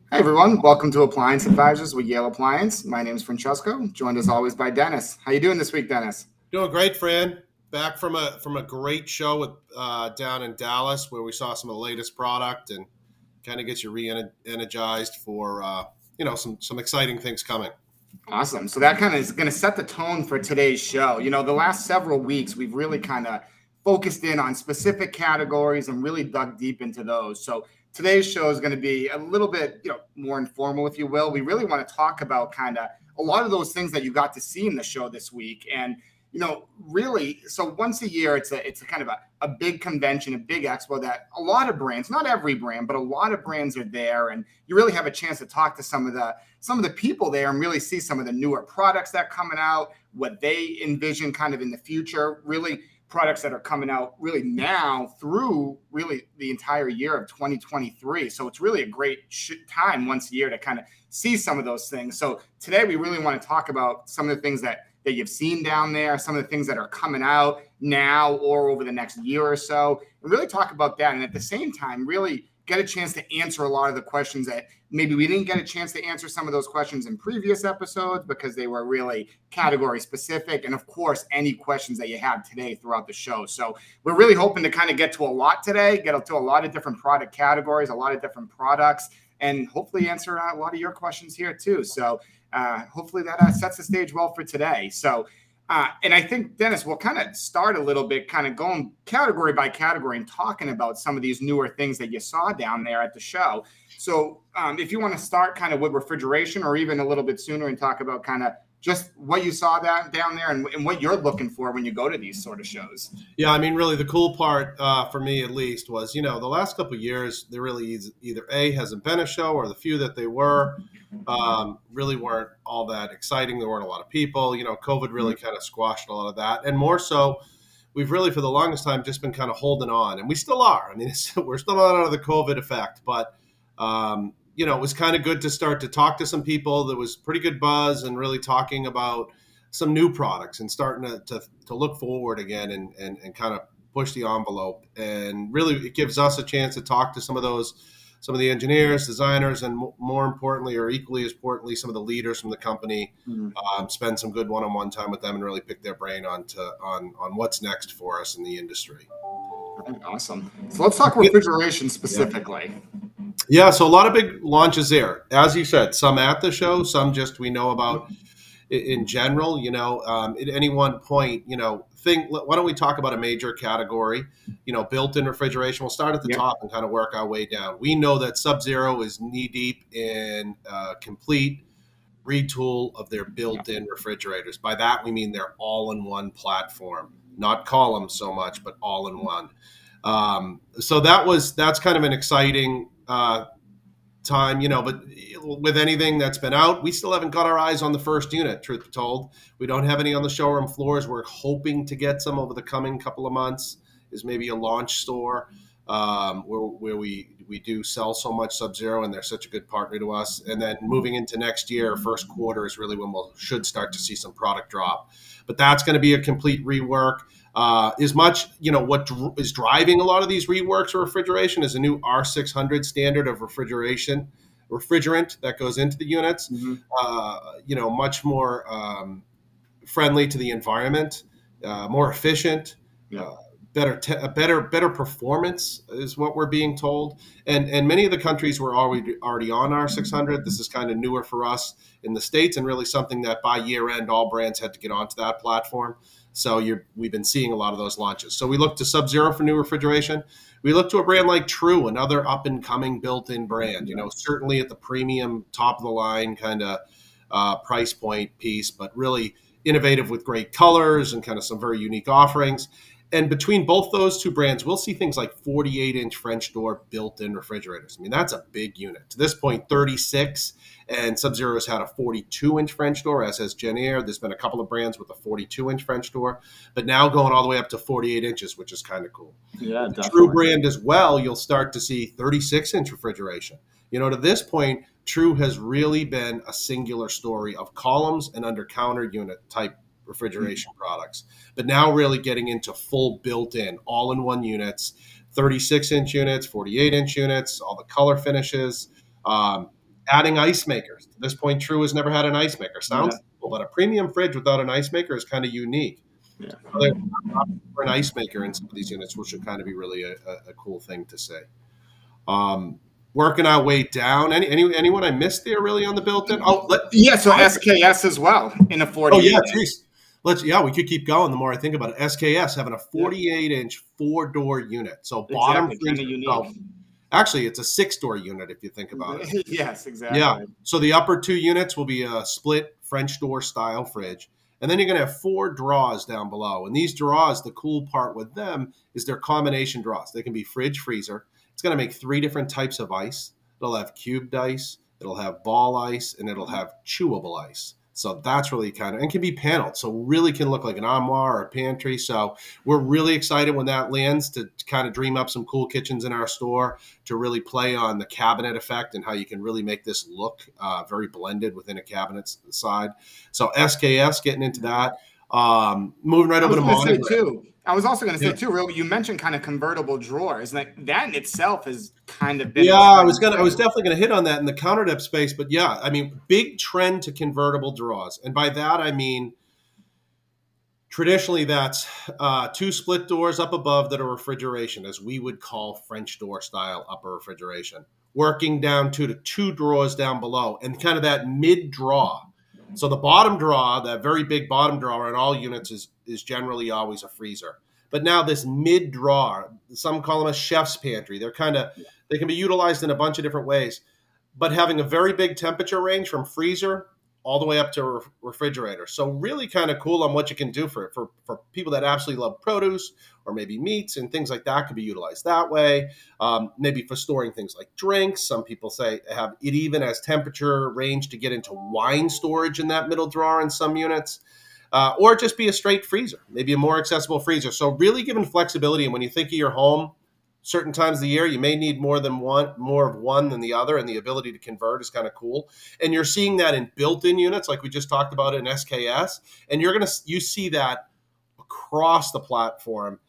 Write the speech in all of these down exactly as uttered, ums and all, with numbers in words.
Hi, everyone. Welcome to Appliance Advisors with Yale Appliance. My name is Francesco, joined as always by Dennis. How you doing this week, Dennis? Doing great, Fran. Back from a from a great show with uh, down in Dallas, where we saw some of the latest product and kind of gets you re-energized for uh, you know some some exciting things coming. Awesome. So that kind of is going to set the tone for today's show. You know, the last several weeks, we've really kind of focused in on specific categories and really dug deep into those. So today's show is going to be a little bit, you know, more informal, if you will. We really want to talk about kind of a lot of those things that you got to see in the show this week. And you know, really, so once a year, it's a it's a kind of a, a big convention, a big expo that a lot of brands, not every brand, but a lot of brands are there, and you really have a chance to talk to some of the some of the people there and really see some of the newer products that are coming out, what they envision kind of in the future, really products that are coming out really now through really the entire year of twenty twenty-three. So it's really a great sh- time once a year to kind of see some of those things. So today we really want to talk about some of the things that that you've seen down there, some of the things that are coming out now or over the next year or so, and really talk about that. And at the same time, really get a chance to answer a lot of the questions that maybe we didn't get a chance to answer some of those questions in previous episodes because they were really category specific. And of course, any questions that you have today throughout the show. So we're really hoping to kind of get to a lot today, get to a lot of different product categories, a lot of different products, and hopefully answer a lot of your questions here too. So uh, hopefully that uh, sets the stage well for today. So, uh, and I think, Dennis, we'll kind of start a little bit, kind of going category by category and talking about some of these newer things that you saw down there at the show. So, um, if you want to start kind of with refrigeration or even a little bit sooner and talk about kind of just what you saw that down there and, and what you're looking for when you go to these sort of shows. Yeah, I mean, really, the cool part uh, for me, at least, was you know the last couple of years there really is either a hasn't been a show or the few that they were um, really weren't all that exciting. There weren't a lot of people. You know, COVID really kind of squashed a lot of that, and more so, we've really for the longest time just been kind of holding on, and we still are. I mean, it's, we're still not out of the COVID effect, but um, you know, it was kind of good to start to talk to some people. There was pretty good buzz and really talking about some new products and starting to, to, to look forward again and, and, and kind of push the envelope. And really, it gives us a chance to talk to some of those, some of the engineers, designers, and mo- more importantly, or equally as importantly, some of the leaders from the company. Mhm. Um, spend some good one-on-one time with them and really pick their brain on to, on on what's next for us in the industry. Awesome. So let's talk refrigeration specifically. Yeah, so a lot of big launches there. As you said, some at the show, some just we know about in general. You know, um, at any one point, you know, think. Why don't we talk about a major category? You know, built-in refrigeration. We'll start at the Yep. top and kind of work our way down. We know that Sub-Zero is knee-deep in uh, complete retool of their Yep. built-in refrigerators. By that, we mean their all-in-one platform, not columns so much, but all-in-one. Um, so that was that's kind of an exciting uh, time, you know, but with anything that's been out, we still haven't got our eyes on the first unit, truth be told. We don't have any on the showroom floors. We're hoping to get some over the coming couple of months, is maybe a launch store um, where, where we, we do sell so much Sub-Zero and they're such a good partner to us. And then moving into next year, first quarter is really when we we'll, should start to see some product drop. But that's going to be a complete rework. Uh, as much, you know, what dr- is driving a lot of these reworks of refrigeration is a new R six hundred standard of refrigeration, refrigerant that goes into the units. Mhm. Uh, you know, much more um, friendly to the environment, uh, more efficient, Yep. uh, better, te- a better, better performance is what we're being told. And and many of the countries were already already on R six hundred. This is kind of newer for us in the States, and really something that by year end, all brands had to get onto that platform. So you're, we've been seeing a lot of those launches. So we look to Sub-Zero for new refrigeration. We look to a brand like True, another up and coming built-in brand. You know, certainly at the premium, top of the line kind of uh, price point piece, but really innovative with great colors and kind of some very unique offerings. And between both those two brands, we'll see things like forty-eight inch French door built-in refrigerators. I mean, that's a big unit. To this point, thirty-six, and Sub-Zero's had a forty-two inch French door, as has Genair. There's been a couple of brands with a forty-two inch French door, but now going all the way up to forty-eight inches, which is kind of cool. Yeah, The True definitely. brand as well, you'll start to see thirty-six inch refrigeration. You know, to this point, True has really been a singular story of columns and under counter unit type refrigeration products, but now really getting into full built-in, all-in-one units, thirty-six inch units, forty-eight inch units, all the color finishes. Um, adding ice makers. To this point, True has never had an ice maker. Sounds Yeah. simple, but a premium fridge without an ice maker is kind of unique. Yeah. So there's for an ice maker in some of these units, which would kind of be really a, a, a cool thing to say. Um, working our way down. Any, any anyone I missed there really on the built-in? Oh, let, Yeah, so S K S as well in a oh forty-eight. yeah, geez. Let's yeah, we could keep going. The more I think about it, S K S having a forty-eight inch four door unit. So bottom Exactly, kind of unique. So actually, it's a six door unit if you think about it. Yes, exactly. Yeah. So the upper two units will be a split French door style fridge. And then you're going to have four drawers down below. And these drawers, the cool part with them is they're combination drawers. They can be fridge, freezer. It's going to make three different types of ice. It'll have cubed ice, it'll have ball ice, and it'll have chewable ice. So that's really kind of, and can be paneled. So really can look like an armoire or a pantry. So we're really excited when that lands to, to kind of dream up some cool kitchens in our store to really play on the cabinet effect and how you can really make this look uh, very blended within a cabinet side. So S K S getting into that. Um, moving right over to Monogram. Too. I was also going to say Yeah. too, real. You mentioned kind of convertible drawers, like that in itself has kind of been. Yeah, I was gonna, I was definitely gonna hit on that in the counter depth space, but yeah, I mean, big trend to convertible drawers, and by that I mean traditionally that's uh, two split doors up above that are refrigeration, as we would call French door style upper refrigeration, working down to the two drawers down below, and kind of that mid draw. So the bottom drawer, that very big bottom drawer in all units is is generally always a freezer. But now this mid drawer, some call them a chef's pantry. They're kind of, they can be utilized in a bunch of different ways. But having a very big temperature range from freezer all the way up to re- refrigerator. So really kind of cool on what you can do for it. For, for people that absolutely love produce or maybe meats and things like that can be utilized that way. Um, maybe for storing things like drinks. Some people say have it even as temperature range to get into wine storage in that middle drawer in some units. Uh, or just be a straight freezer, maybe a more accessible freezer. So really giving flexibility. And when you think of your home, certain times of the year, you may need more than one, more of one than the other, and the ability to convert is kind of cool. And you're seeing that in built-in units, like we just talked about in S K S, and you're gonna you see that across the platform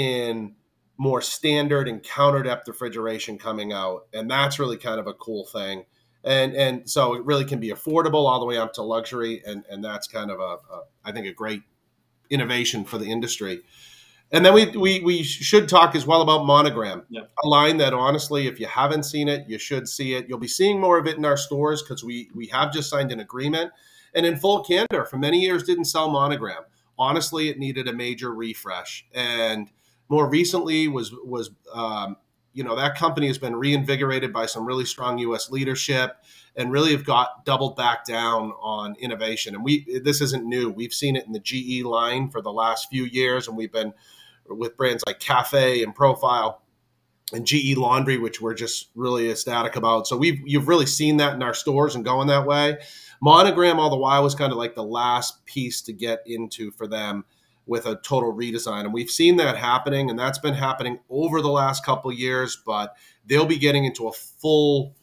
in more standard and counter depth refrigeration coming out, and that's really kind of a cool thing. And and so it really can be affordable all the way up to luxury, and and that's kind of a, a I think a great innovation for the industry. And then we, we we should talk as well about Monogram, Yep. a line that honestly, if you haven't seen it, you should see it. You'll be seeing more of it in our stores because we we have just signed an agreement. And in full candor, for many years didn't sell Monogram. Honestly, it needed a major refresh. And more recently was was um, you know, that company has been reinvigorated by some really strong U S leadership and really have got doubled back down on innovation. And we this isn't new. We've seen it in the G E line for the last few years, and we've been with brands like Cafe and Profile and G E Laundry, which we're just really ecstatic about. So we've you've really seen that in our stores and going that way. Monogram all the while was kind of like the last piece to get into for them with a total redesign. And we've seen that happening, and that's been happening over the last couple of years, but they'll be getting into a full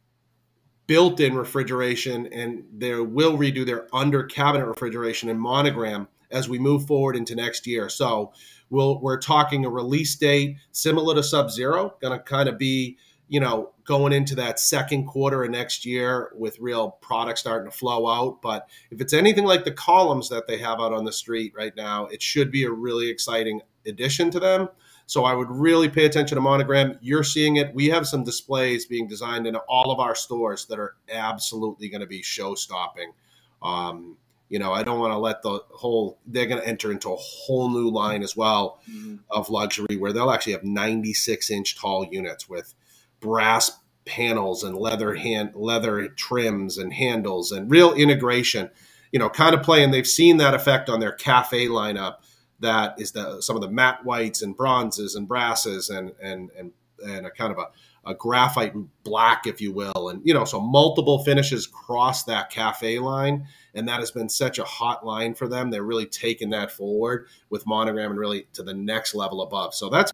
built-in refrigeration, and they will redo their under cabinet refrigeration and Monogram as we move forward into next year. So we'll, we're talking a release date similar to Sub-Zero, going to kind of be, you know, going into that second quarter of next year with real product starting to flow out. But if it's anything like the columns that they have out on the street right now, it should be a really exciting addition to them. So I would really pay attention to Monogram. You're seeing it. We have some displays being designed into all of our stores that are absolutely going to be show-stopping. Um, you know, I don't want to let the whole, they're going to enter into a whole new line as well mm-hmm. of luxury where they'll actually have ninety-six inch tall units with brass panels and leather hand, leather trims and handles and real integration, you know, kind of playing. They've seen that effect on their Cafe lineup. That is the some of the matte whites and bronzes and brasses and and and and a kind of a, a graphite black, if you will, and you know, so multiple finishes cross that Cafe line, and that has been such a hot line for them. They're really taking that forward with Monogram and really to the next level above. So that's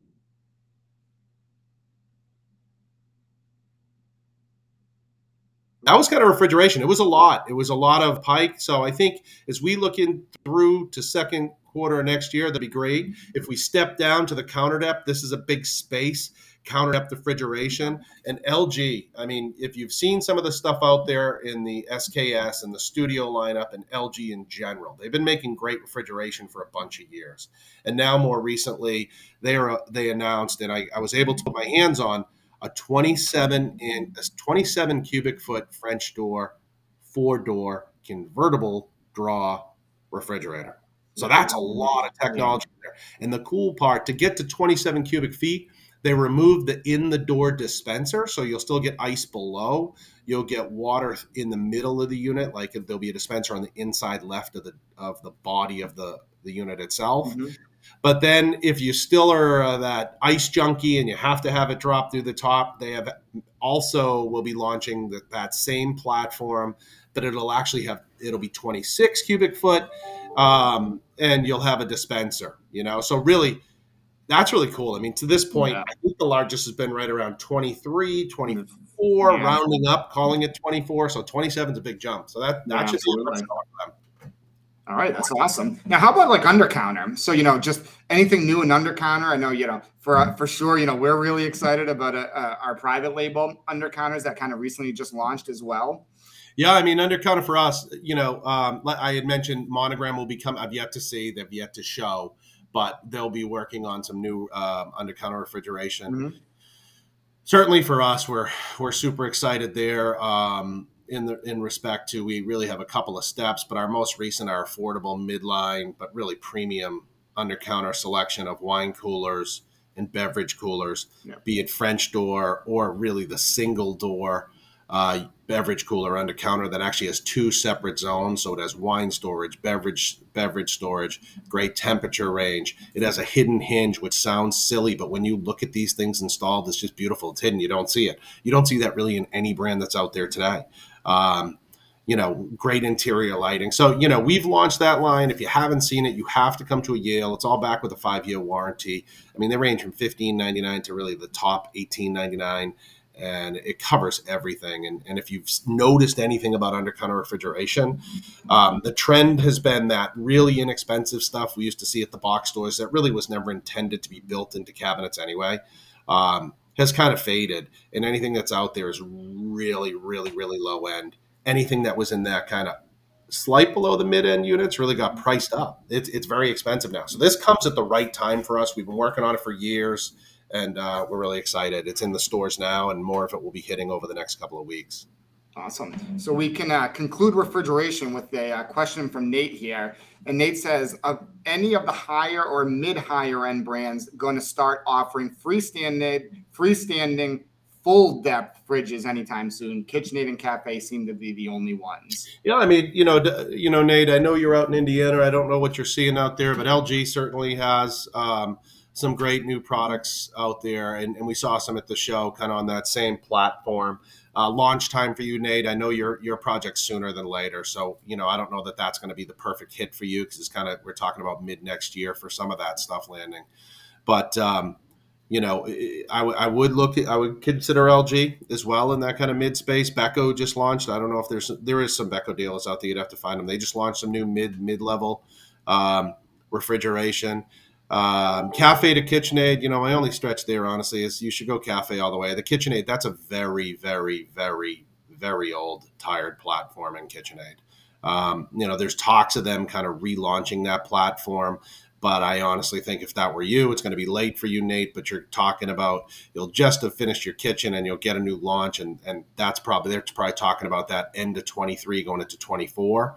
that was kind of refrigeration. It was a lot. It was a lot of Pike. So I think as we look in through to second quarter next year, that'd be great. If we step down to the counter depth, this is a big space counter depth refrigeration. And L G, I mean, if you've seen some of the stuff out there in the S K S and the Studio lineup and L G in general, they've been making great refrigeration for a bunch of years. And now more recently, they are they announced, and I, I was able to put my hands on a twenty-seven in a twenty-seven cubic foot French door, four door convertible draw refrigerator. So that's a lot of technology there. And the cool part, to get to twenty-seven cubic feet, they removed the in the door dispenser, so you'll still get ice below. You'll get water in the middle of the unit, like there'll be a dispenser on the inside left of the of the body of the the unit itself. Mm-hmm. But then if you still are uh, that ice junkie and you have to have it drop through the top, they have also will be launching the, that same platform, but it'll actually have, it'll be twenty-six cubic foot, um, and you'll have a dispenser, you know? So really, that's really cool. I mean, to this point, yeah. I think the largest has been right around twenty-three, twenty-four, yeah. rounding up, calling it twenty-four. So twenty-seven is a big jump. So that, that yeah, should be a All right, that's awesome. Now, how about like under counter? So, you know, just anything new in under counter. I know, you know, for for sure, you know, we're really excited about uh, uh, our private label under counters that kind of recently just launched as well. Yeah, I mean, under counter for us, you know, um, I had mentioned Monogram will become. I've yet to see, they've yet to show, but they'll be working on some new um, under counter refrigeration. Mm-hmm. Certainly for us, we're we're super excited there. Um, In the in respect to, we really have a couple of steps, but our most recent, our affordable midline, but really premium under counter selection of wine coolers and beverage coolers, yeah. be it French door or really the single door uh, beverage cooler under counter that actually has two separate zones. So it has wine storage, beverage beverage storage, great temperature range. It has a hidden hinge, which sounds silly, but when you look at these things installed, it's just beautiful. It's hidden. You don't see it. You don't see that really in any brand that's out there today. Um, you know, great interior lighting. So, you know, we've launched that line. If you haven't seen it, you have to come to a Yale. It's all back with a five-year warranty. I mean, they range from fifteen ninety-nine to really the top eighteen ninety-nine, and it covers everything. And, and if you've noticed anything about under counter refrigeration, um, the trend has been that really inexpensive stuff we used to see at the box stores that really was never intended to be built into cabinets anyway. Um, has kind of faded, and anything that's out there is really, really, really low end. Anything that was in that kind of slight below the mid-end units really got priced up. It's it's very expensive now. So this comes at the right time for us. We've been working on it for years, and uh, we're really excited. It's in the stores now, and more of it will be hitting over the next couple of weeks. Awesome. So we can uh, conclude refrigeration with a uh, question from Nate here. And Nate says, of any of the higher or mid-higher end brands going to start offering freestanding, freestanding full depth fridges anytime soon? KitchenAid and Cafe seem to be the only ones. Yeah, I mean, you know, you know, Nate, I know you're out in Indiana. I don't know what you're seeing out there, but L G certainly has um, some great new products out there. And, and we saw some at the show kind of on that same platform. Uh, launch time for you, Nate. I know your your project's sooner than later, so you know I don't know that that's going to be the perfect hit for you because it's kind of we're talking about mid next year for some of that stuff landing. But um, you know, I, w- I would look at, I would consider L G as well in that kind of mid space. Beko just launched. I don't know if there's there is some Beko dealers out there. You'd have to find them. They just launched some new mid mid level um, refrigeration. Um, Cafe to KitchenAid, you know, my only stretch there, honestly, is you should go Cafe all the way. The KitchenAid, that's a very, very, very, very old, tired platform in KitchenAid. Um, you know, there's talks of them kind of relaunching that platform, but I honestly think if that were you, it's going to be late for you, Nate, but you're talking about you'll just have finished your kitchen and you'll get a new launch, and, and that's probably, they're probably talking about that end of twenty-three going into twenty-four.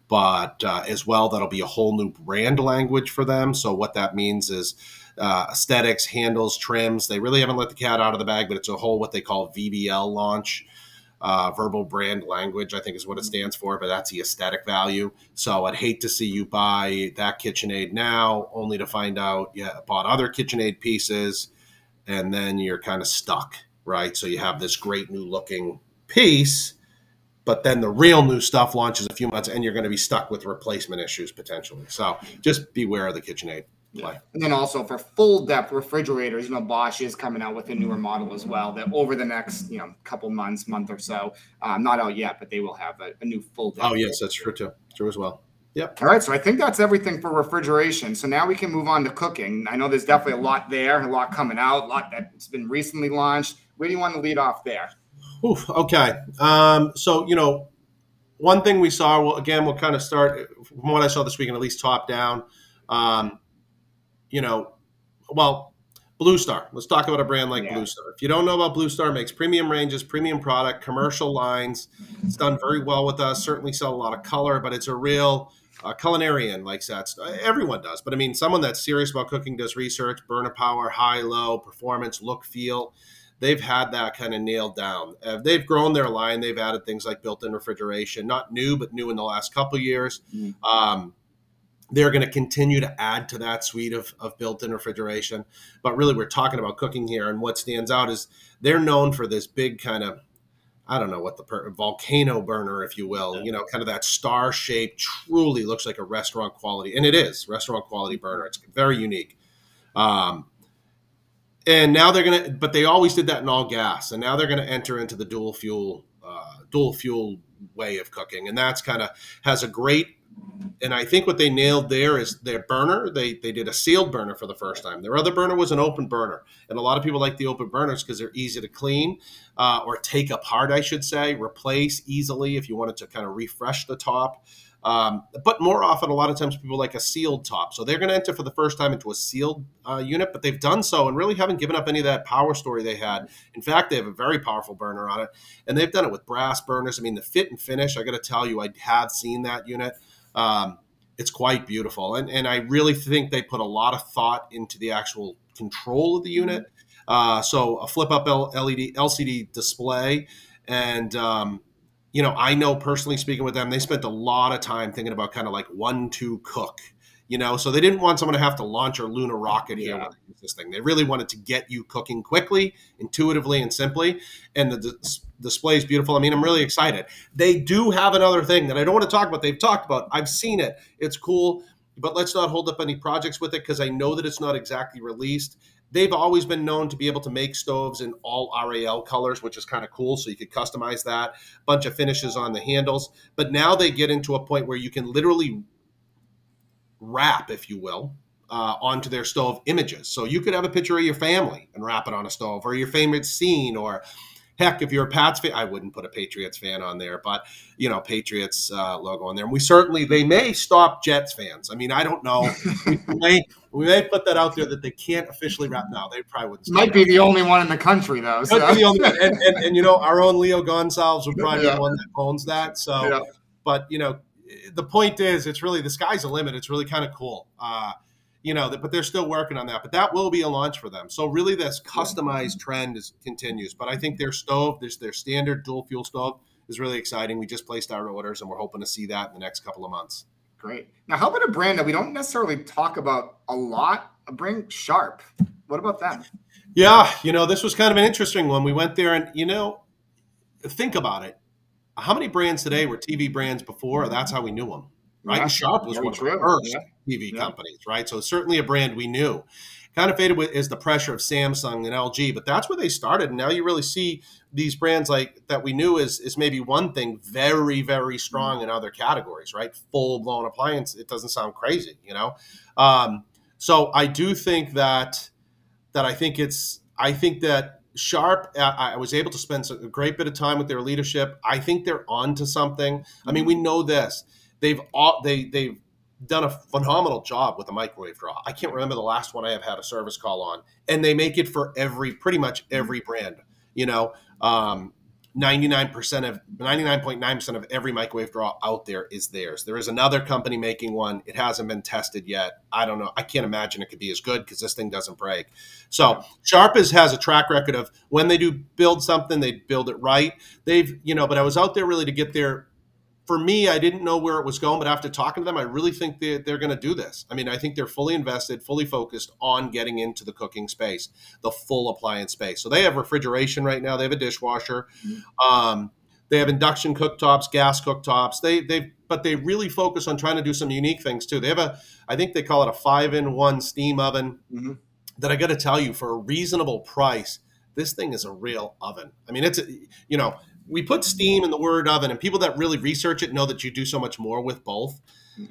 But uh, as well, that'll be a whole new brand language for them. So what that means is uh, aesthetics, handles, trims. They really haven't let the cat out of the bag, but it's a whole what they call V B L launch. Uh, verbal brand language, I think is what it stands for, but that's the aesthetic value. So I'd hate to see you buy that KitchenAid now only to find out you bought other KitchenAid pieces and then you're kind of stuck, right? So you have this great new looking piece, but then the real new stuff launches a few months and you're going to be stuck with replacement issues potentially. So just beware of the KitchenAid play. And then also for full depth refrigerators, you know, Bosch is coming out with a newer model as well that over the next, you know, couple months, month or so, um, not out yet, but they will have a, a new full depth. Oh, yes, that's true too. True as well. Yep. All right, so I think that's everything for refrigeration. So now we can move on to cooking. I know there's definitely a lot there, a lot coming out, a lot that's been recently launched. Where do you want to lead off there? Oof, okay. Um, so, you know, one thing we saw, well, again, we'll kind of start from what I saw this weekend, at least top down. Um, you know, well, Blue Star. Let's talk about a brand like Yeah. Blue Star. If you don't know about Blue Star, it makes premium ranges, premium product, commercial lines. It's done very well with us. Certainly sell a lot of color, but it's a real uh, culinarian likes that. st- Everyone does, but I mean, someone that's serious about cooking does research, burner power, high, low, performance, look, feel. They've had that kind of nailed down. Uh, they've grown their line. They've added things like built-in refrigeration, not new, but new in the last couple of years. Mhm. Um, they're going to continue to add to that suite of, of built-in refrigeration. But really, we're talking about cooking here, and what stands out is they're known for this big kind of, I don't know what the per, volcano burner, if you will, you know, kind of that star shape, truly looks like a restaurant quality, and it is restaurant quality burner. It's very unique. Um, and now they're gonna, but they always did that in all gas, and now they're gonna enter into the dual fuel, uh, dual fuel way of cooking, and that's kind of has a great. And I think what they nailed there is their burner. They they did a sealed burner for the first time. Their other burner was an open burner, and a lot of people like the open burners because they're easy to clean uh, or take apart, I should say, replace easily if you wanted to kind of refresh the top. Um, but more often, a lot of times people like a sealed top. So they're going to enter for the first time into a sealed uh, unit, but they've done so and really haven't given up any of that power story they had. In fact, they have a very powerful burner on it, and they've done it with brass burners. I mean, the fit and finish, I got to tell you, I have seen that unit. Um, it's quite beautiful. And, and I really think they put a lot of thought into the actual control of the unit. Uh, so a flip up L E D, L C D display. And, um, you know, I know personally speaking with them, they spent a lot of time thinking about kind of like one, two cook, you know, so they didn't want someone to have to launch a lunar rocket here Yeah. when they use this thing. They really wanted to get you cooking quickly, intuitively, and simply. And the dis- display is beautiful. I mean, I'm really excited. They do have another thing that I don't want to talk about. They've talked about. I've seen it. It's cool, but let's not hold up any projects with it because I know that it's not exactly released. They've always been known to be able to make stoves in all R A L colors, which is kind of cool. So you could customize that. Bunch of finishes on the handles. But now they get into a point where you can literally wrap, if you will, uh, onto their stove images. So you could have a picture of your family and wrap it on a stove, or your favorite scene, or heck, if you're a Pats fan, I wouldn't put a Patriots fan on there, but you know, Patriots uh, logo on there. And we certainly, they may stop Jets fans. I mean, I don't know. We may, we may put that out there that they can't officially wrap. No, they probably wouldn't. Stop Might be the only one in the country, though. So. Might be the only one. And, and, and you know, our own Leo Gonsalves would probably be Yeah. the one that owns that. So, Yeah. but you know, the point is, it's really the sky's the limit. It's really kind of cool. Uh, you know, but they're still working on that. But that will be a launch for them. So really, this customized trend is continues. But I think their stove, there's their standard dual fuel stove, is really exciting. We just placed our orders, and we're hoping to see that in the next couple of months. Great. Now, how about a brand that we don't necessarily talk about a lot? A brand, Sharp. What about them? Yeah, you know, this was kind of an interesting one. We went there, and you know, think about it. How many brands today were T V brands before? That's how we knew them, right? Yeah, And Sharp was very one of true. the first Yeah. T V Yeah. companies, right? So certainly a brand we knew. Kind of faded with is the pressure of Samsung and L G, but that's where they started. And now you really see these brands like that we knew is is maybe one thing very very strong in other categories, right? Full blown appliance. It doesn't sound crazy, you know. Um, so I do think that that I think it's I think that Sharp. I, I was able to spend a great bit of time with their leadership. I think they're on to something. I mean, we know this. They've all they they've done a phenomenal job with the microwave draw. I can't remember the last one I have had a service call on, and they make it for every pretty much every brand. You know, um, ninety-nine percent of ninety-nine point nine percent of every microwave draw out there is theirs. There is another company making one. It hasn't been tested yet. I don't know. I can't imagine it could be as good because this thing doesn't break. So Sharp is, has a track record of when they do build something, they build it right. They've, you know, but I was out there really to get their, for me, I didn't know where it was going, but after talking to them, I really think they're, they're going to do this. I mean, I think they're fully invested, fully focused on getting into the cooking space, the full appliance space. So they have refrigeration right now. They have a dishwasher. Um, they have induction cooktops, gas cooktops. They they but they really focus on trying to do some unique things too. They have a, I think they call it a five-in-one steam oven. Mm-hmm. That I got to tell you, for a reasonable price, this thing is a real oven. I mean, it's a, you know. We put steam in the word oven, and people that really research it know that you do so much more with both.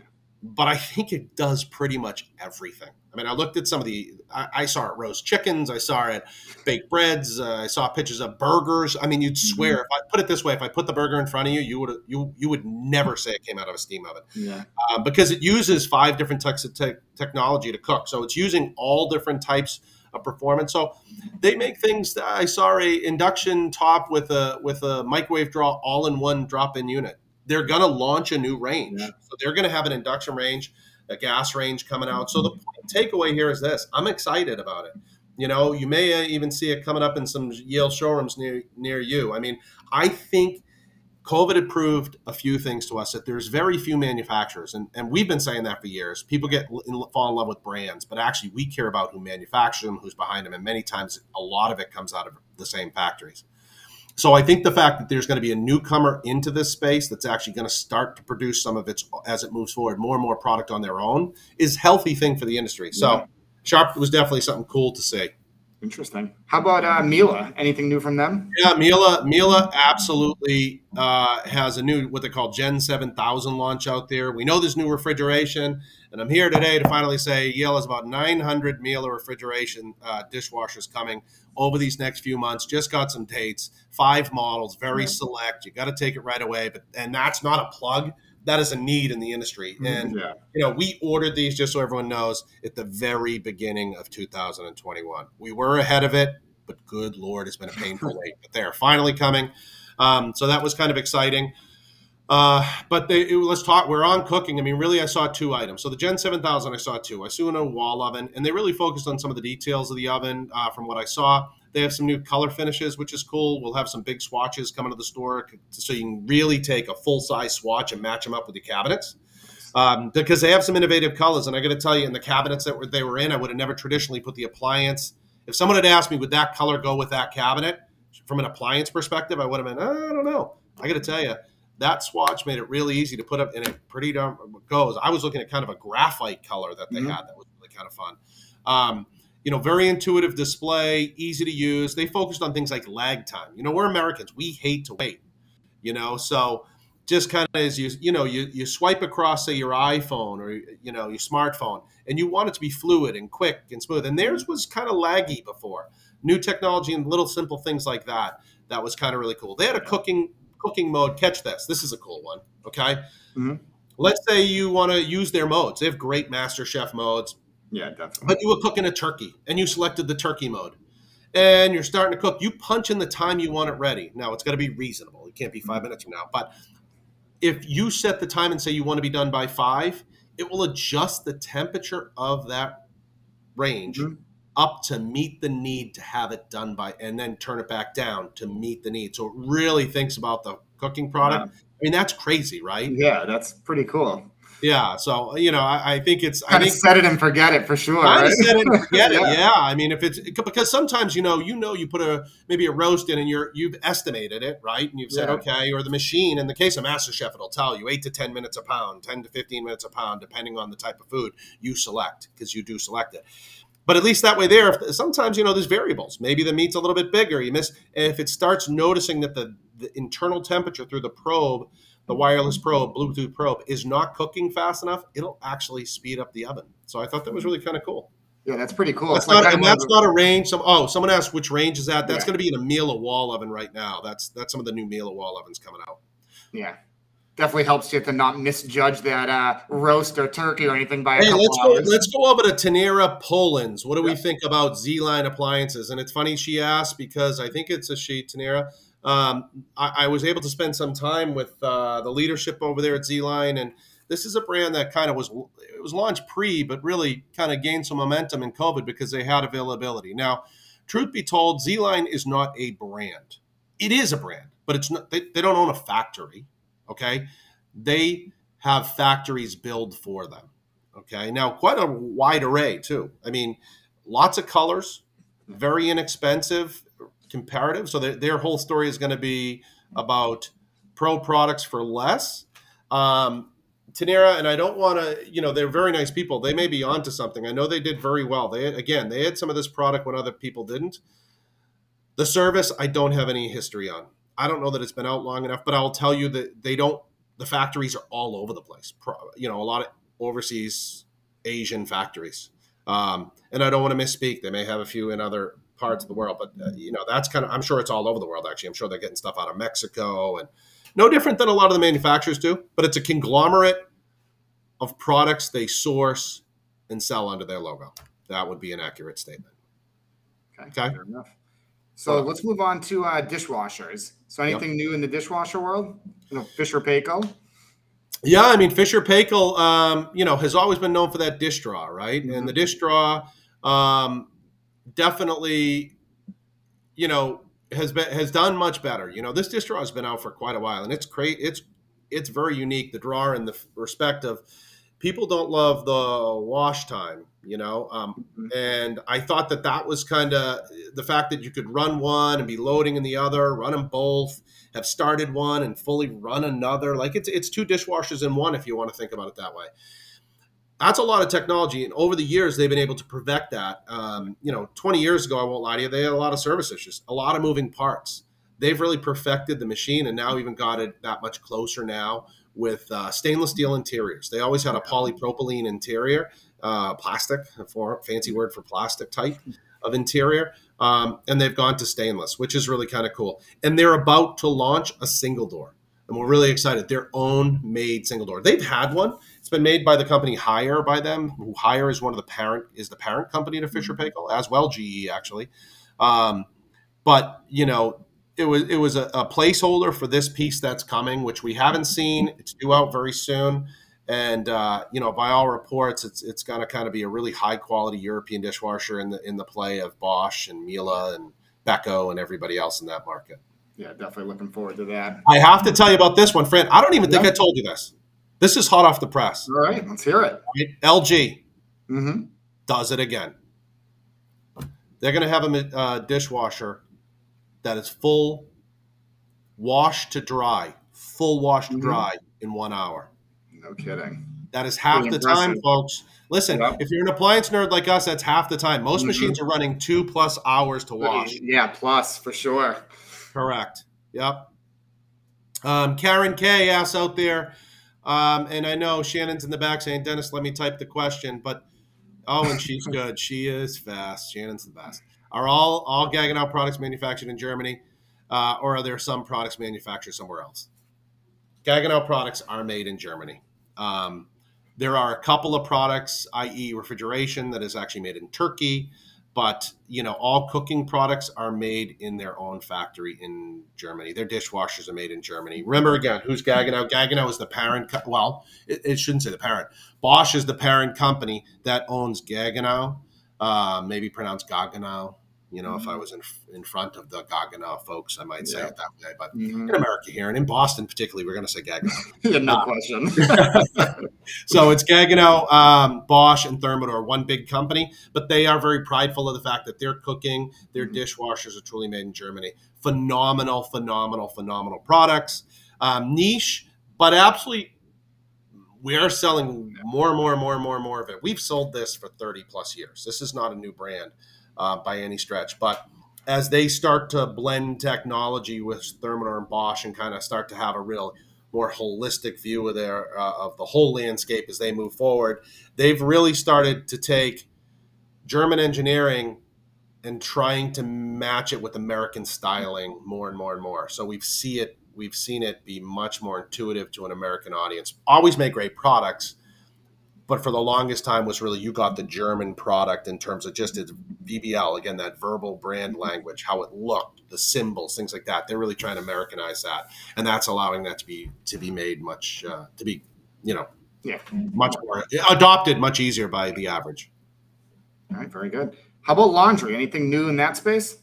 but I think it does pretty much everything. I mean, I looked at some of the, I, I saw it roast chickens, I saw it baked breads, uh, I saw pictures of burgers. I mean, you'd Mhm. swear, if I put it this way, if I put the burger in front of you, you would you you would never say it came out of a steam oven, Yeah. um, because it uses five different types of te- technology to cook. So it's using all different types of performance. So they make things. That I saw a induction top with a with a microwave draw all in one drop in unit. They're going to launch a new Yeah. range. So they're going to have an induction range, a gas range coming out. So the takeaway here is this: I'm excited about it. You know, you may uh, even see it coming up in some Yale showrooms near near you. I mean, I think COVID had proved a few things to us, that there's very few manufacturers, and, and we've been saying that for years. People get in, fall in love with brands, but actually we care about who manufactures them, who's behind them, and many times a lot of it comes out of the same factories. So I think the fact that there's going to be a newcomer into this space that's actually going to start to produce some of its, as it moves forward, more and more product on their own, is a healthy thing for the industry. Yeah. So Sharp was definitely something cool to see. Interesting. How about uh, Miele? Anything new from them? Yeah, Miele Miele absolutely uh, has a new, what they call Gen seven thousand launch out there. We know there's new refrigeration, and I'm here today to finally say Yale has about nine hundred Miele refrigeration uh, dishwashers coming over these next few months. Just got some dates, five models, very select. You got to take it right away, but and that's not a plug. That is a need in the industry, and Yeah. you know, we ordered these, just so everyone knows, at the very beginning of two thousand twenty-one. We were ahead of it, but good Lord, it's been a painful wait. But they're finally coming. Um, so that was kind of exciting. Uh, but they, it, let's talk. We're on cooking. I mean, really, I saw two items. So the Gen seven thousand, I saw two. I saw a wall oven, and they really focused on some of the details of the oven. Uh, from what I saw, they have some new color finishes, which is cool. We'll have some big swatches coming to the store, so you can really take a full size swatch and match them up with your cabinets. Um, because they have some innovative colors, and I got to tell you, in the cabinets that were, they were in, I would have never traditionally put the appliance. If someone had asked me, would that color go with that cabinet? From an appliance perspective, I would have been, I don't know. I got to tell you, that swatch made it really easy to put up, and it pretty darn goes. I was looking at kind of a graphite color that they Mhm. had that was really kind of fun. Um, you know, very intuitive display, easy to use. They focused on things like lag time. You know, we're Americans. We hate to wait, you know, so just kind of as you, you know, you, you swipe across, say, your iPhone or, you know, your smartphone, and you want it to be fluid and quick and smooth. And theirs was kind of laggy before. New technology and little simple things like that. That was kind of really cool. They had a cooking cooking mode. Catch this. This is a cool one. Okay. Mhm. Let's say you want to use their modes. They have great Master Chef modes, Yeah, definitely. but you were cooking a turkey and you selected the turkey mode and you're starting to cook. You punch in the time you want it ready. Now it's got to be reasonable. It can't be five minutes from now. But if you set the time and say you want to be done by five, it will adjust the temperature of that range Mhm. up to meet the need to have it done by, and then turn it back down to meet the need. So it really thinks about the cooking product. Wow. I mean, that's crazy, right? Yeah, that's pretty cool. Yeah. So, you know, I, I think it's, I Kind of think set it and forget it for sure, kind right? of set it and forget it. Yeah. Yeah. I mean, if it's because sometimes, you know, you know, you put a maybe a roast in and you're you've estimated it, right? And you've said, Yeah. okay, or the machine, in the case of MasterChef, it'll tell you eight to ten minutes a pound, ten to fifteen minutes a pound, depending on the type of food you select, because you do select it. But at least that way there, if, sometimes, you know, there's variables. Maybe the meat's a little bit bigger. You miss, if it starts noticing that the, the internal temperature through the probe, the wireless probe, Bluetooth probe, is not cooking fast enough, it'll actually speed up the oven. So I thought that was really kind of cool. Yeah, that's pretty cool. That's It's like not, kind of and one of that's the, not a range. Some oh, someone asked which range is that. That's yeah, going to be in a Miele wall oven right now. That's that's some of the new Miele wall ovens coming out. yeah. Definitely helps you to not misjudge that uh, roast or turkey or anything by a Hey, couple let's go. hours. Let's go over to Tenera Poland's. What do we Yeah. think about Z-Line appliances? And it's funny she asked, because I think it's a she, Tenera. Um, I, I was able to spend some time with uh, the leadership over there at Z-Line, and this is a brand that kind of was it was launched pre, but really kind of gained some momentum in COVID because they had availability. Now, truth be told, Z-Line is not a brand. It is a brand, but it's not. They, they don't own a factory. Okay, they have factories build for them. Okay, now quite a wide array too. I mean, lots of colors, very inexpensive, comparative. So their, their whole story is going to be about pro products for less. Um, Tenera, and I don't want to, you know, they're very nice people. They may be onto something. I know they did very well. They again, they had some of this product when other people didn't. The service, I don't have any history on. I don't know that it's been out long enough, but I'll tell you that they don't. The factories are all over the place. Pro, you know, a lot of overseas Asian factories. Um, and I don't want to misspeak. They may have a few in other parts of the world, but uh, you know, that's kind of, I'm sure it's all over the world. Actually, I'm sure they're getting stuff out of Mexico, and no different than a lot of the manufacturers do, but it's a conglomerate of products they source and sell under their logo. That would be an accurate statement. Okay, okay. Fair enough. So well, let's move on to uh, dishwashers. So anything yep. new in the dishwasher world? You know, Fisher Paykel? Yeah, I mean, Fisher Paykel, um, you know, has always been known for that dish draw, right? Mm-hmm. And the dish draw um, definitely, you know, has been has done much better. You know, this dish draw has been out for quite a while, and it's great. It's it's very unique. The drawer in the respect of people don't love the wash time, you know, um, mm-hmm. and I thought that that was kind of the fact that you could run one and be loading in the other, run them both, have started one and fully run another. Like it's it's two dishwashers in one if you want to think about it that way. That's a lot of technology, and over the years they've been able to perfect that. Um, you know, twenty years ago, I won't lie to you, they had a lot of service issues, a lot of moving parts. They've really perfected the machine, and now even got it that much closer now with uh, stainless steel interiors. They always had a polypropylene interior, uh, plastic, for fancy word for plastic type of interior, um, and they've gone to stainless, which is really kind of cool. And they're about to launch a single door, and we're really excited. Their own made single door. They've had one. It's been made by the company Haier by them. Who Haier is one of the parent is the parent company to Fisher Paykel, as well G E actually. Um, but you know, it was it was a, a placeholder for this piece that's coming, which we haven't seen. It's due out very soon, and uh, you know, by all reports, it's it's going to kind of be a really high quality European dishwasher in the in the play of Bosch and Miele and Beko and everybody else in that market. Yeah, definitely looking forward to that. I have to tell you about this one, Fran. I don't even yeah. think I told you this. This is hot off the press. All right, let's hear it. Right? L G mm-hmm. does it again. They're going to have a uh, dishwasher that is full wash to dry, full wash to dry mm-hmm. in one hour. No kidding. That is half Pretty the impressive. time, folks. Listen, yep. if you're an appliance nerd like us, that's half the time. Most mm-hmm. machines are running two plus hours to wash. Yeah, plus for sure. Correct. Yep. Um, Karen K asks out there, um, and I know Shannon's in the back saying, Dennis, let me type the question, but oh, and she's good. She is fast. Shannon's the best. Are all all Gaggenau products manufactured in Germany, uh, or are there some products manufactured somewhere else? Gaggenau products are made in Germany. Um, there are a couple of products, that is refrigeration, that is actually made in Turkey, but you know, all cooking products are made in their own factory in Germany. Their dishwashers are made in Germany. Remember again, who's Gaggenau? Gaggenau is the parent. Co- well, it, it shouldn't say the parent. Bosch is the parent company that owns Gaggenau, uh, maybe pronounced Gaggenau. You know, mm-hmm. if I was in in front of the Gaggenau folks, I might say yeah. it that way. But mm-hmm. in America here, and in Boston particularly, we're going to say Gaggenau. Yeah, no uh, question. So it's Gaggenau, um, Bosch, and Thermador, one big company. But they are very prideful of the fact that their cooking, their mm-hmm. dishwashers are truly made in Germany. Phenomenal, phenomenal, phenomenal products. Um, niche, but absolutely, we are selling more and more and more and more and more of it. We've sold this for thirty plus years. This is not a new brand. Uh, by any stretch, but as they start to blend technology with Thermador and Bosch and kind of start to have a real more holistic view of their uh, of the whole landscape as they move forward, they've really started to take German engineering and trying to match it with American styling more and more and more. So we've see it, we've seen it be much more intuitive to an American audience. Always make great products, but for the longest time was really you got the German product in terms of just its V B L, again, that verbal brand language, how it looked, the symbols, things like that. They're really trying to Americanize that, and that's allowing that to be to be made much uh, to be, you know, yeah, much more adopted, much easier by the average. All right, very good. How about laundry? Anything new in that space?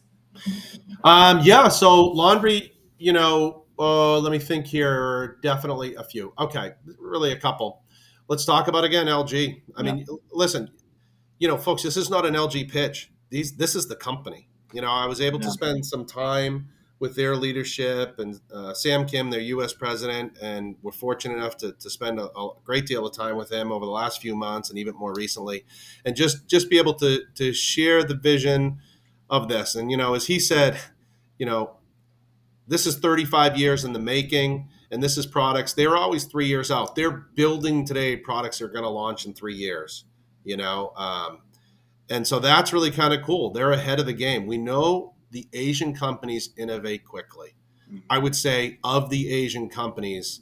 Um, yeah, so laundry, you know, uh, let me think here. Definitely a few. Okay, really a couple. Let's talk about, again, L G. I yeah. mean, listen, you know, folks, this is not an L G pitch. These, this is the company. You know, I was able yeah. to spend some time with their leadership and uh, Sam Kim, their U S president, and we're fortunate enough to, to spend a, a great deal of time with him over the last few months and even more recently, and just, just be able to, to share the vision of this. And, you know, as he said, you know, this is thirty-five years in the making. And this is products, they're always three years out. They're building today products that are going to launch in three years, you know? Um, and so that's really kind of cool. They're ahead of the game. We know the Asian companies innovate quickly. I would say of the Asian companies,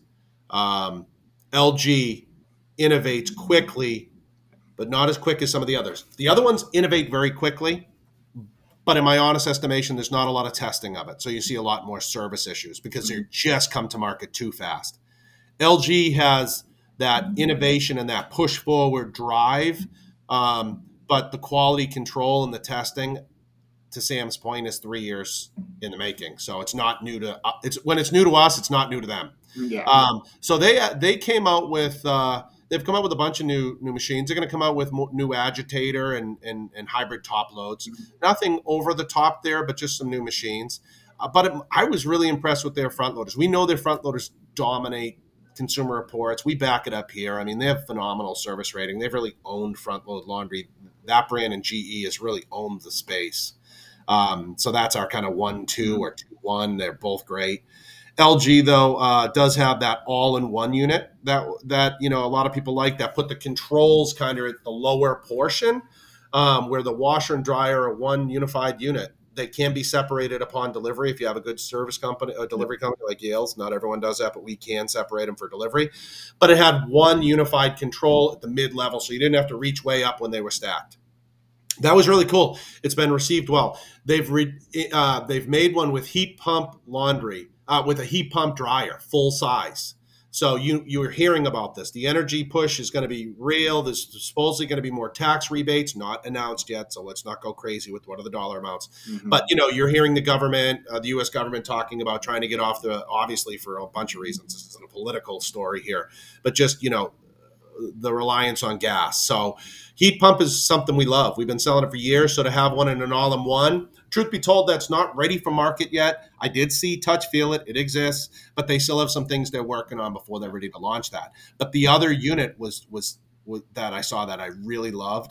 um, L G innovates quickly, but not as quick as some of the others. The other ones innovate very quickly, but in my honest estimation, there's not a lot of testing of it. So you see a lot more service issues because they just come to market too fast. L G has that innovation and that push forward drive, um, but the quality control and the testing, to Sam's point, is three years in the making. So it's not new to uh, it's when it's new to us, it's not new to them. Yeah. Um, so they they came out with uh, they've come out with a bunch of new new machines. They're going to come out with mo- new agitator and, and and hybrid top loads. Nothing over the top there, but just some new machines. Uh, but it, I was really impressed with their front loaders. We know their front loaders dominate Consumer Reports. We back it up here. I mean, they have phenomenal service rating. They've really owned front load laundry. That brand and G E has really owned the space. Um, so that's our kind of one, two or two, one. They're both great. L G though uh, does have that all-in-one unit that that you know a lot of people like, that put the controls kind of at the lower portion, um, where the washer and dryer are one unified unit. They can be separated upon delivery if you have a good service company, a delivery company like Yale's. Not everyone does that, but we can separate them for delivery. But it had one unified control at the mid-level, so you didn't have to reach way up when they were stacked. That was really cool. It's been received well. They've re, uh, they've made one with heat pump laundry, uh, with a heat pump dryer, full size. So you you're hearing about this. The energy push is going to be real. There's supposedly going to be more tax rebates, not announced yet. So let's not go crazy with what are the dollar amounts. Mm-hmm. But you know, you're hearing the government, uh, the U S government, talking about trying to get off the, obviously for a bunch of reasons. This isn't a political story here, but just you know, the reliance on gas. So heat pump is something we love. We've been selling it for years. So to have one in an all-in-one, truth be told, that's not ready for market yet. I did see Touch Feel It. It exists, but they still have some things they're working on before they're ready to launch that. But the other unit was, was, was that I saw that I really loved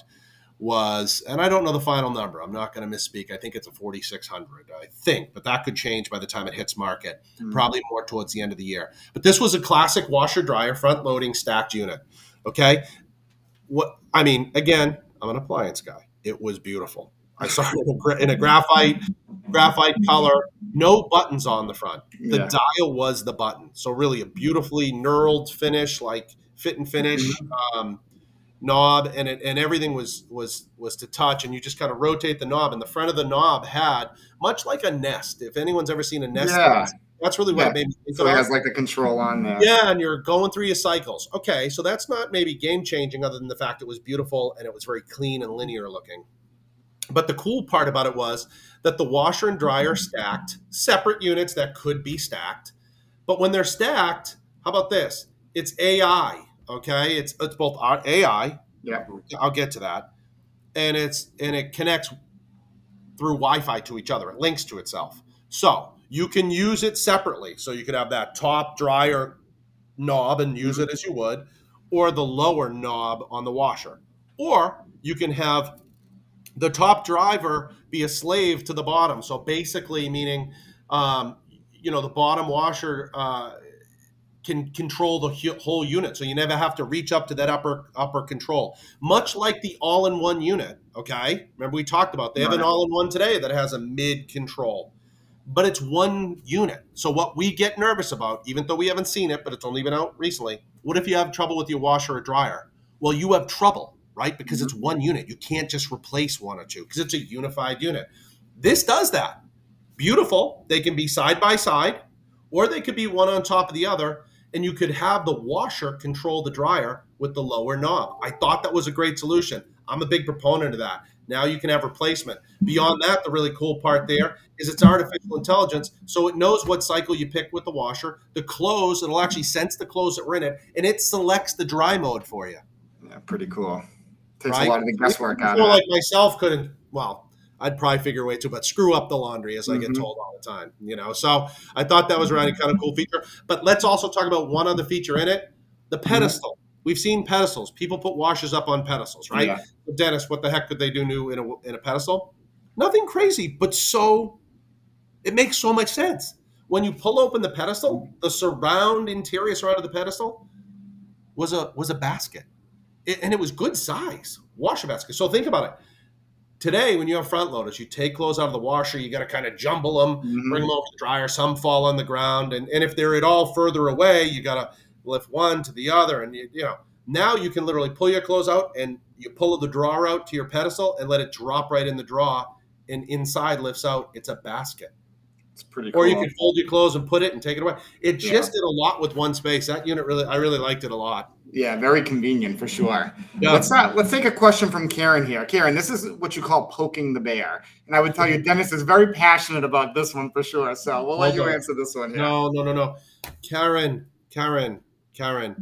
was, and I don't know the final number. I'm not going to misspeak. I think it's a forty-six hundred, I think, but that could change by the time it hits market, mm-hmm. probably more towards the end of the year. But this was a classic washer dryer front loading stacked unit. Okay. What I mean, again, I'm an appliance guy. It was beautiful. I saw it in a, in a graphite, graphite color, no buttons on the front. The yeah. dial was the button. So really a beautifully knurled finish, like fit and finish um, knob, and it, and everything was was was to touch, and you just kind of rotate the knob, and the front of the knob had much like a Nest. If anyone's ever seen a Nest, yeah. that's really what yeah. it made me think So it has like the control on there. Yeah, and you're going through your cycles. Okay, so that's not maybe game-changing other than the fact it was beautiful and it was very clean and linear looking. But the cool part about it was that the washer and dryer stacked, separate units that could be stacked. But when they're stacked, how about this? It's A I, okay? It's it's both A I. Yeah. I'll get to that. And it's and it connects through Wi-Fi to each other. It links to itself. So you can use it separately. So you could have that top dryer knob and use it as you would, or the lower knob on the washer. Or you can have the top driver be a slave to the bottom. So basically meaning, um, you know, the bottom washer uh, can control the hu- whole unit. So you never have to reach up to that upper upper control. Much like the all-in-one unit, okay? Remember we talked about, they have an all-in-one today that has a mid-control. But it's one unit. So what we get nervous about, even though we haven't seen it, but it's only been out recently, what if you have trouble with your washer or dryer? Well, you have trouble, right? Because it's one unit. You can't just replace one or two because it's a unified unit. This does that. Beautiful. They can be side by side, or they could be one on top of the other, and you could have the washer control the dryer with the lower knob. I thought that was a great solution. I'm a big proponent of that. Now you can have replacement. Beyond that, the really cool part there is it's artificial intelligence. So it knows what cycle you pick with the washer. The clothes, it'll actually sense the clothes that were in it, and it selects the dry mode for you. Yeah, pretty cool. Takes right? a lot of the guesswork out of People it. like myself couldn't, well, I'd probably figure a way to, but screw up the laundry, as mm-hmm. I get told all the time. You know, so I thought that was a really kind of cool feature. But let's also talk about one other feature in it, the pedestal. Mm-hmm. We've seen pedestals. People put washers up on pedestals, right? Yeah. So Dennis, what the heck could they do new in a, in a pedestal? Nothing crazy, but so it makes so much sense. When you pull open the pedestal, the surround interior surround of the pedestal was a was a basket, it, and it was good size washer basket. So think about it. Today, when you have front loaders, you take clothes out of the washer, you got to kind of jumble them, Mm-hmm. bring them over to the dryer. Some fall on the ground, and, and if they're at all further away, you got to lift one to the other, and you, you know now you can literally pull your clothes out and you pull the drawer out to your pedestal and let it drop right in the drawer, and inside lifts out. It's a basket. It's pretty cool. Or you can fold your clothes and put it and take it away. It Yeah. just did a lot with one space. That unit really, I really liked it a lot. Yeah, very convenient for sure. Yeah. Let's uh, let's take a question from Karen here. Karen, this is what you call poking the bear, and I would tell you, Dennis is very passionate about this one for sure. So we'll let Hold you on. answer this one here. No, no, no, no. Karen, Karen, Karen,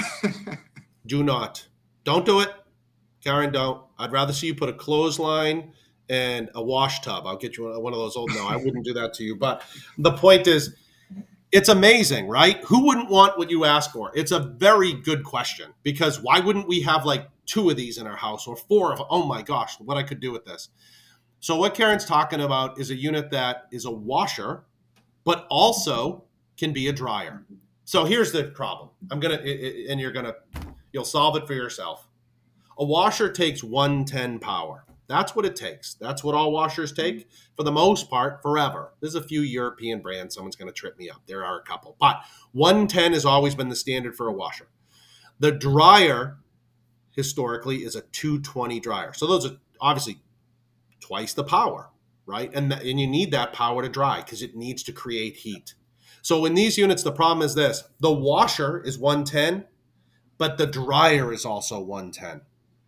do not. Don't do it. Karen, don't. I'd rather see you put a clothesline and a wash tub. I'll get you one of those old. No, I wouldn't do that to you. But the point is, it's amazing, right? Who wouldn't want what you ask for? It's a very good question, because why wouldn't we have like two of these in our house or four of them? Oh my gosh, what I could do with this. So what Karen's talking about is a unit that is a washer, but also can be a dryer. So here's the problem. I'm going to, and you're going to, you'll solve it for yourself. A washer takes one ten power. That's what it takes. That's what all washers take for the most part forever. There's a few European brands. Someone's going to trip me up. There are a couple. But one ten has always been the standard for a washer. The dryer, historically, is a two twenty dryer. So those are obviously twice the power, right? And, th- and you need that power to dry because it needs to create heat. So in these units, the problem is this. The washer is one ten, but the dryer is also one ten.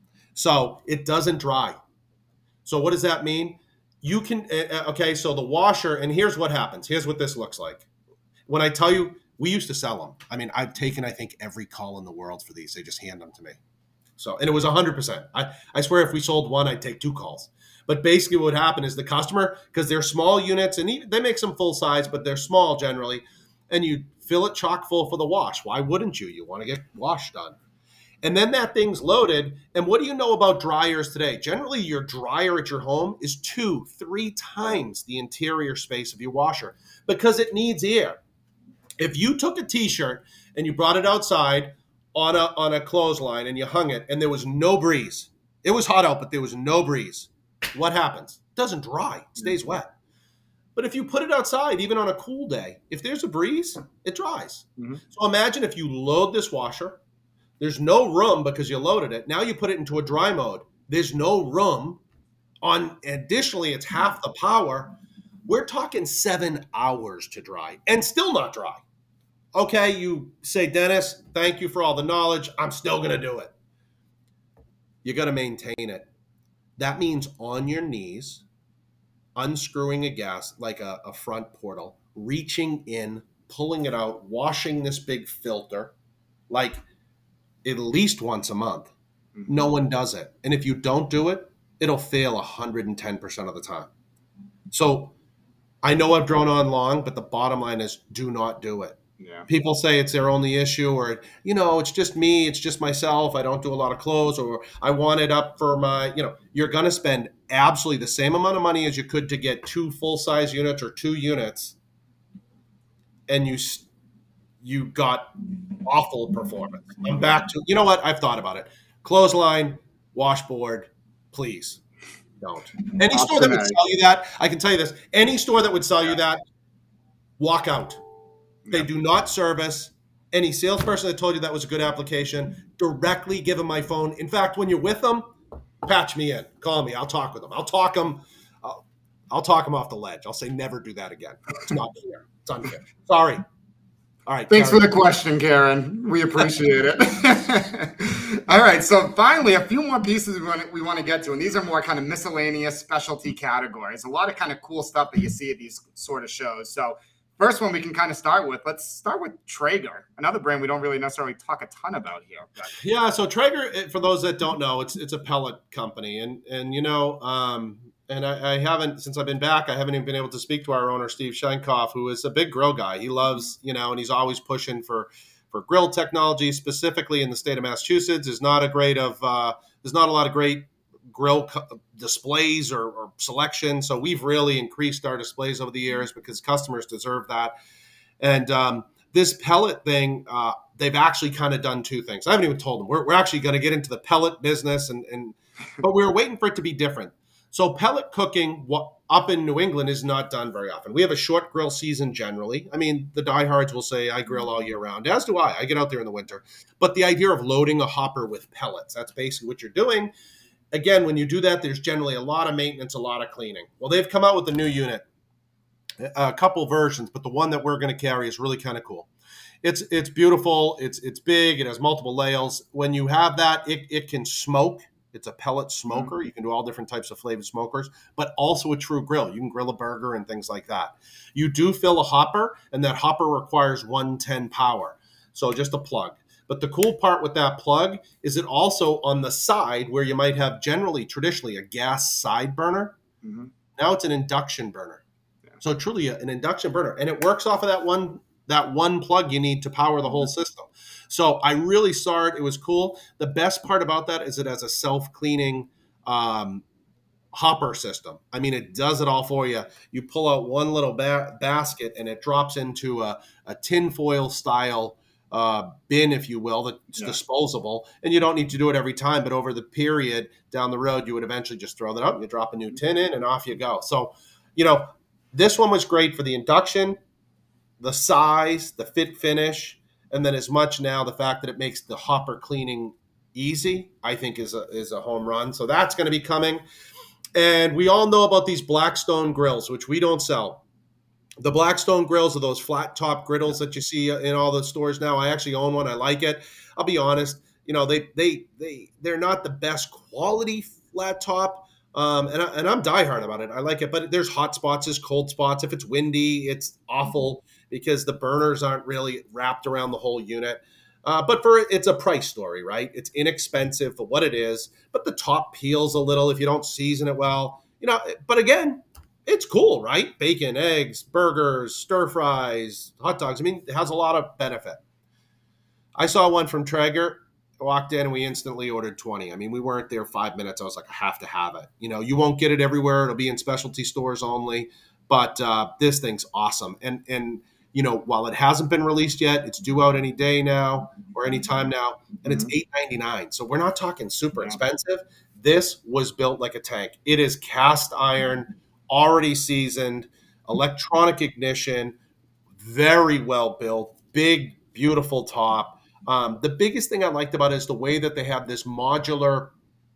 So it doesn't dry. So what does that mean? You can, uh, okay, so the washer, and here's what happens. Here's what this looks like. When I tell you, we used to sell them. I mean, I've taken, I think, every call in the world for these. They just hand them to me. So, and it was one hundred percent. I, I swear if we sold one, I'd take two calls. But basically what would happen is the customer, because they're small units, and even, they make some full size, but they're small generally, and you fill it chock full for the wash. Why wouldn't you? You want to get wash done. And then that thing's loaded. And what do you know about dryers today? Generally, your dryer at your home is two, three times the interior space of your washer because it needs air. If you took a t-shirt and you brought it outside on a, on a clothesline and you hung it and there was no breeze, it was hot out, but there was no breeze, what happens? It doesn't dry. It stays wet. But if you put it outside, even on a cool day, if there's a breeze, it dries. Mm-hmm. So imagine if you load this washer. There's no room because you loaded it. Now you put it into a dry mode. There's no room. On additionally, it's half the power. We're talking seven hours to dry and still not dry. Okay, you say, Dennis, thank you for all the knowledge. I'm still going to do it. You got to maintain it. That means on your knees, unscrewing a gas, like a, a front portal, reaching in, pulling it out, washing this big filter, like at least once a month. No one does it. And if you don't do it, it'll fail one hundred ten percent of the time. So I know I've drawn on long, but the bottom line is do not do it. Yeah. People say it's their only issue, or, you know, it's just me, it's just myself, I don't do a lot of clothes, or I want it up for my, you know, you're going to spend absolutely the same amount of money as you could to get two full-size units or two units, and you you got awful performance. I'm back to, you know what? I've thought about it. Clothesline, washboard, please don't. Any store that would sell you that, I can tell you this, any store that would sell you that, walk out. They do not service. Any salesperson that told you that was a good application, directly give them my phone. In fact, when you're with them, patch me in. Call me. I'll talk with them. I'll talk them. I'll, I'll talk them off the ledge. I'll say never do that again. It's not fair. It's unfair. Sorry. All right. Thanks Karen. for the question, Karen. We appreciate it. All right. So finally, a few more pieces we want, to, we want to get to, and these are more kind of miscellaneous specialty categories. A lot of kind of cool stuff that you see at these sort of shows. So first one we can kind of start with. Let's start with Traeger, another brand we don't really necessarily talk a ton about here. But. Yeah. So Traeger, for those that don't know, it's it's a pellet company, and and you know. Um, And I, I haven't, since I've been back, I haven't even been able to speak to our owner, Steve Schenkoff, who is a big grill guy. He loves, you know, and he's always pushing for, for grill technology, specifically in the state of Massachusetts. There's not a great of, uh, there's not a lot of great grill co- displays or, or selection. So we've really increased our displays over the years because customers deserve that. And um, this pellet thing, uh, they've actually kind of done two things. I haven't even told them. We're, we're actually going to get into the pellet business, and, and but we were waiting for it to be different. So pellet cooking what, up in New England is not done very often. We have a short grill season generally. I mean, the diehards will say, I grill all year round, as do I. I get out there in the winter. But the idea of loading a hopper with pellets, that's basically what you're doing. Again, when you do that, there's generally a lot of maintenance, a lot of cleaning. Well, they've come out with a new unit, a couple versions, but the one that we're going to carry is really kind of cool. It's it's beautiful. It's it's big. It has multiple layers. When you have that, it, it can smoke. It's a pellet smoker. You can do all different types of flavored smokers, but also a true grill. You can grill a burger and things like that. You do fill a hopper, and that hopper requires one ten power. So just a plug. But the cool part with that plug is it also on the side where you might have generally, traditionally, a gas side burner. Mm-hmm. Now it's an induction burner. Yeah. So truly an induction burner. And it works off of that one that one plug you need to power the whole system. So I really saw it. It was cool. The best part about that is it has a self-cleaning um, hopper system. I mean, it does it all for you. You pull out one little ba- basket and it drops into a, a tinfoil style uh, bin, if you will, that's yeah. disposable. And you don't need to do it every time, but over the period down the road, you would eventually just throw that up. You drop a new tin in and off you go. So, you know, this one was great for the induction, the size, the fit finish, and then as much now the fact that it makes the hopper cleaning easy, I think is a, is a home run. So that's going to be coming. And we all know about these Blackstone grills, which we don't sell. The Blackstone grills are those flat top griddles that you see in all the stores now. I actually own one. I like it. I'll be honest. You know, they, they, they, they're not the best quality flat top. Um, and, I, and I'm diehard about it. I like it, but there's hot spots, there's cold spots. If it's windy, it's awful because the burners aren't really wrapped around the whole unit. Uh, but for it's a price story, right? It's inexpensive for what it is, but the top peels a little if you don't season it well. You know, but again, it's cool, right? Bacon, eggs, burgers, stir fries, hot dogs. I mean, it has a lot of benefit. I saw one from Traeger. Walked in and we instantly ordered twenty. I mean, we weren't there five minutes. I was like, I have to have it. You know, you won't get it everywhere. It'll be in specialty stores only. But uh, this thing's awesome. And, and you know, while it hasn't been released yet, it's due out any day now or any time now. And it's eight ninety-nine. So we're not talking super expensive. This was built like a tank. It is cast iron, already seasoned, electronic ignition, very well built, big, beautiful top. Um, the biggest thing I liked about it is the way that they have this modular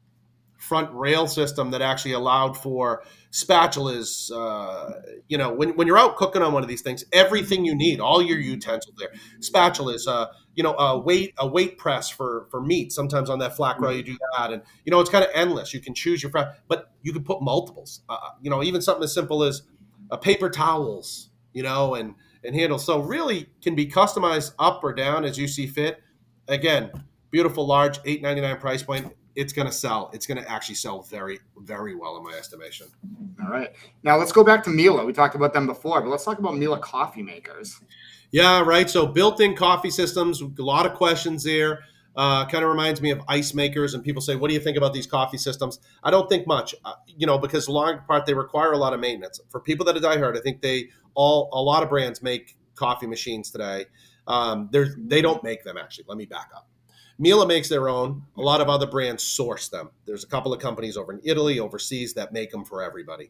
front rail system that actually allowed for spatulas. Uh, you know, when, when you're out cooking on one of these things, everything you need, all your utensils there, spatulas, uh, you know, a weight, a weight press for, for meat. Sometimes on that flat grill, you do that. And, you know, it's kind of endless. You can choose your, frat, but you can put multiples, uh, you know, even something as simple as uh, paper towels, you know, and, and handles. So really can be customized up or down as you see fit. Again, beautiful, large, eight ninety-nine price point. It's going to sell. It's going to actually sell very, very well in my estimation. All right. Now let's go back to Miele. We talked about them before, but let's talk about Miele coffee makers. Yeah, right. So built-in coffee systems, a lot of questions there. Uh, kind of reminds me of ice makers, and people say, what do you think about these coffee systems? I don't think much, uh, you know, because long part they require a lot of maintenance. For people that are diehard, I think they all, a lot of brands make coffee machines today. Um, they don't make them, actually. Let me back up. Miele makes their own. A lot of other brands source them. There's a couple of companies over in Italy, overseas, that make them for everybody.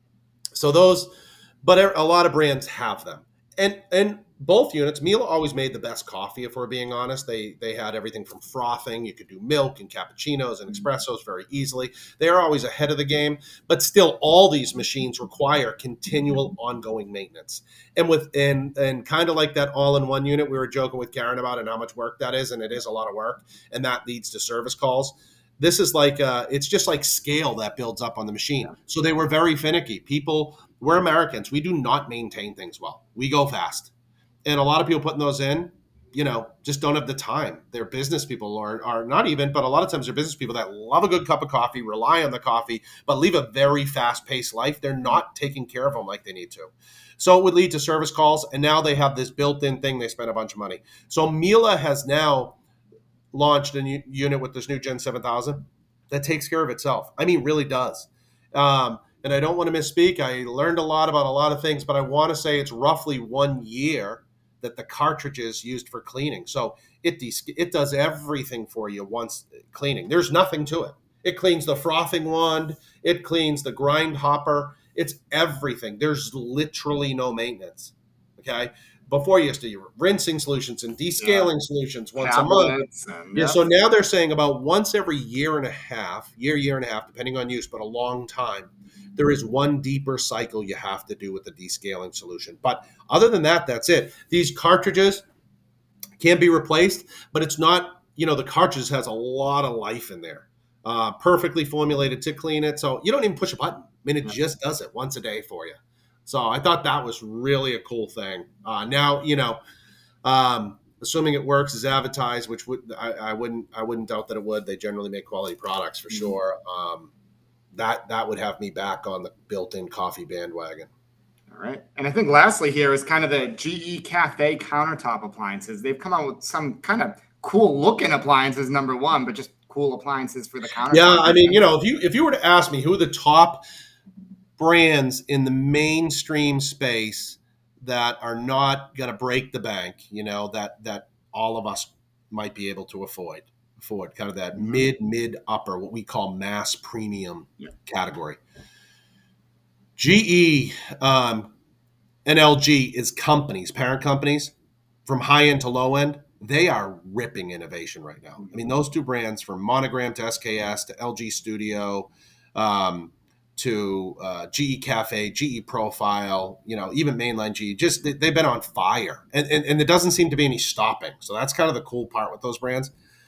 So those, but a lot of brands have them. And and both units, Miele always made the best coffee, if we're being honest. They they had everything from frothing. You could do milk and cappuccinos and espressos very easily. They are always ahead of the game. But still, all these machines require continual ongoing maintenance. And with and and kind of like that all-in-one unit we were joking with Karen about and how much work that is, and it is a lot of work, and that leads to service calls. This is like, uh, it's just like scale that builds up on the machine. So they were very finicky. People, we're Americans. We do not maintain things well. We go fast. And a lot of people putting those in, you know, just don't have the time. They're business people or are not even, but a lot of times they're business people that love a good cup of coffee, rely on the coffee, but live a very fast-paced life. They're not taking care of them like they need to. So it would lead to service calls. And now they have this built-in thing. They spend a bunch of money. So Miele has now launched a new unit with this new Gen seven thousand. that takes care of itself. I mean, really does. Um, and I don't want to misspeak. I learned a lot about a lot of things, but I want to say it's roughly one year that the cartridges used for cleaning. So it de- it does everything for you once cleaning. There's nothing to it. It cleans the frothing wand. It cleans the grind hopper. It's everything. There's literally no maintenance. Okay. Before you used to use rinsing solutions and Yeah. descaling solutions once a month. Tablets and Yeah, yeah. so now they're saying about once every year and a half, year, year and a half, depending on use, but a long time, there is one deeper cycle you have to do with the descaling solution. But other than that, that's it. These cartridges can be replaced, but it's not, you know, the cartridge has a lot of life in there. Uh, perfectly formulated to clean it. So you don't even push a button. I mean, it just does it once a day for you. So I thought that was really a cool thing. Uh, now, you know, um, assuming it works as advertised, which would I, I wouldn't I wouldn't doubt that it would. They generally make quality products for sure. Um, that that would have me back on the built-in coffee bandwagon. All right. And I think lastly here is kind of the G E Cafe countertop appliances. They've come out with some kind of cool looking appliances, number one, but just cool appliances for the countertop. Yeah, I mean, you know, if you if you were to ask me who are the top brands in the mainstream space that are not going to break the bank, you know, that that all of us might be able to afford, afford kind of that Mhm. mid, mid, upper, what we call mass premium Yeah. category. G E um, and L G is companies, parent companies, from high end to low end. They are ripping innovation right now. I mean, those two brands, from Monogram to S K S to L G Studio, um, to uh, G E Cafe, G E Profile, you know, even mainline G E, just they, they've been on fire, and, and and there doesn't seem to be any stopping. So that's kind of the cool part with those brands.